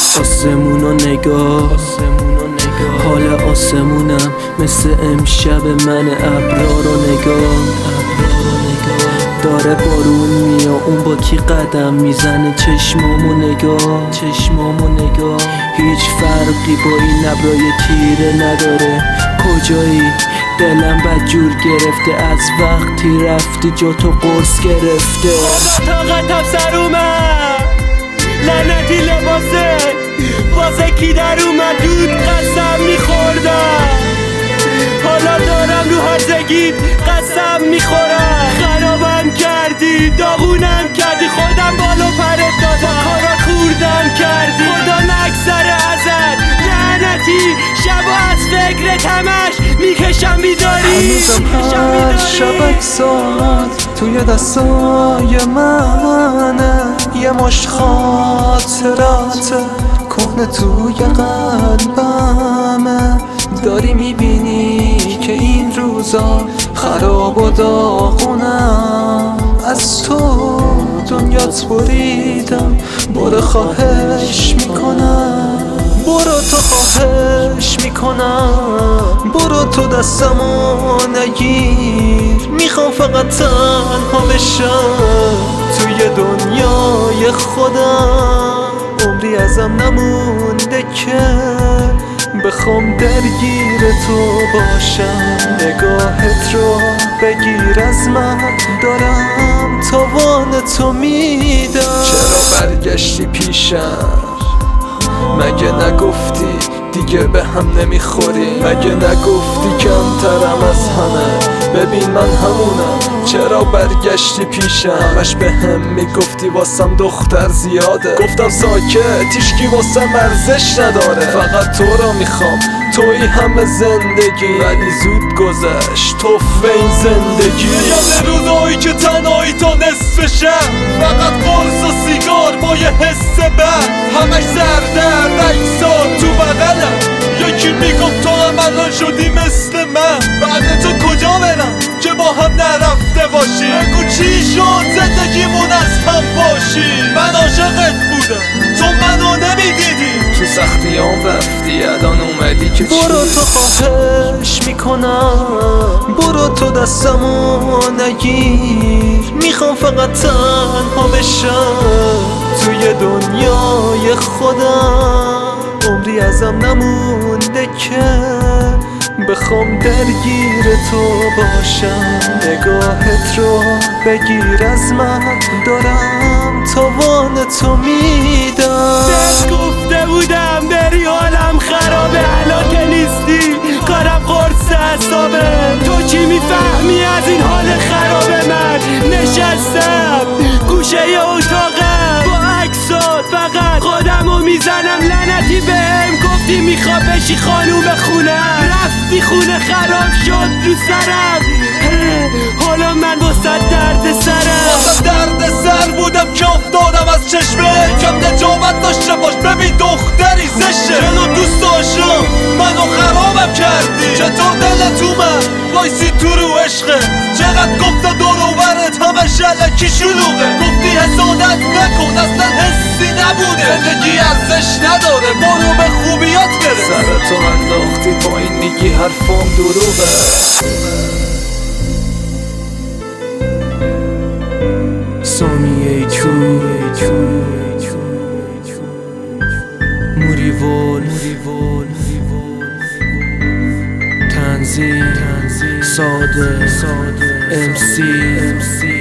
آسمونو نگاه، حال آسمونم مثل امشب من. ابرا رو نگاه، داره بارون میا، اون با کی قدم میزنه؟ چشمامو نگاه، هیچ فرقی با این ابرای تیره نداره. کجایی؟ دلم بدجور گرفته از وقتی رفتی، جا تو قرص گرفته. خدا طاقتم سر اومد، لعنتی لباسه واسه کی در اومد؟ دود قسم میخوردم، حالا دارم رو هرزگید قسم میخورم. خرابم کردی، داغونم کردی، خودم بالو پرت دادم، کارا خوردم کردی. خدا نگذره ازت لعنتی، شبا از فکرت همش میکشم بیداری. هنوزم هر شب اکسات توی دستای منه، یه مشت خاطرات کهنه توی قلبمه. داری میبینی که این روزا خراب و داغونم، از تو دنیات بریدم، برو خواهش میکنم، برو تو خواهش میکنم، برو تو دستمو نگیر. میخوام فقط تنها بشم توی دنیای خودم، عمری ازم نمونده که بخوام درگیر تو باشم. نگاهت رو بگیر از من، دارم تاوان تو میدم. چرا برگشتی پیشم؟ مگه نگفتی دیگه به هم نمیخوری؟ مگه نگفتی کمترم از همه؟ ببین من همونم، چرا برگشتی پیشم؟ همش به هم میگفتی واسم دختر زیاده، گفتم ساکت، هیچکی واسم ارزش نداره، فقط تو رو میخوام، توی همه زندگی. ولی زود گذشت توف این زندگی. یاد روزایی که تنهایی تا نصف شب، فقط قرص و سیگار با یه حس بد، همش سردرد عکسات تو بغلم. یکی میگفت تو هم الان شدی مثل من، بعد تو کجا برم که با هم نرفته باشی؟ بگو چی شد زندگیمون از هم باشی؟ من عاشقت بودم تو منو نمیدیدی، تو سختیام رفتی الان اومدی که چی؟ برو تو خواهش میکنم، برو تو دستمو نگیر. میخوام فقط تنها بشم توی دنیای خودم، عمری ازم نمونده که بخوام درگیر تو باشم. نگاهت رو بگیر از من، دارم تاوان تو میدم. بهت گفته بودم بری حالم خرابه، حالا که نیستی کارم قرص اعصابه. تو چی میفهمی از این حال خرابه؟ من نشستم گوشه اتاقم با عکسات، فقط خودمو میزنم. لعنتی بهم گفتی میخواد بشی خانوم خونم، رفتی خونه خراب شد رو سرم. حالا من واسه درد سر بودم که افتادم از چشمه، کم نجابت داشته باش ببین دختری زشه. جلو دوست داشتم منو خرابم کردی، چطور دلت اومد وایسی تو رو عشقه؟ چقدر گفتم دور و برت همش الکی شلوغه، گفتی حسادت نکن اصلا حسی نبوده، زندگی ارزش نداره برو به خوبیات بره. سرتو انداختی پایین میگی حرفام دروغه. ثانیه موریول تنظیم ساده MC